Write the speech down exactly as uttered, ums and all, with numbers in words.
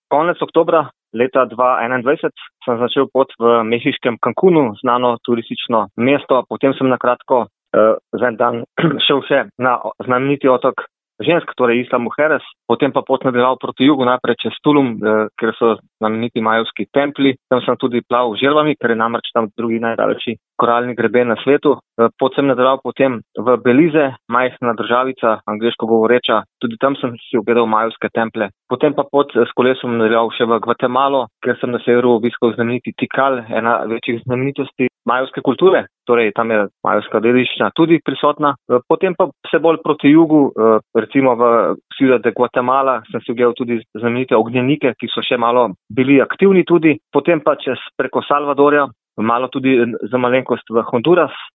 Konec oktobra leta dva tisoč enaindvajset sem začel pot v mehiškem Cancunu, znano turistično mesto. Potem sem na kratko uh, za en dan šel še na znameniti otok žensk, torej Isla Mujeres. Potem pa pot nadaljeval proti jugu, najprej čez Tulum, uh, kjer so znameniti majevski templji. Tam sem tudi plaval z želvami, ker je namreč tam drugi najdaljši koralni greben na svetu. Uh, pot sem nadaljeval potem v Belize, majhna državica, angleško govoreča. Tudi tam sem si ogledal majevske templje. Potem pa pot s kolesom nadaljeval še v Gvatemalo, kjer sem na severu obiskal znameniti Tikal, ena večjih znamenitosti majevske kulture. Torej, tam je majevska dediščina tudi prisotna. Potem pa vse bolj proti jugu, recimo v Ciudad de Guatemala, sem si ogledal tudi znamenite ognjenike, ki so še malo bili aktivni tudi. Potem pa čez preko Salvadorja, malo tudi za malenkost v Honduras,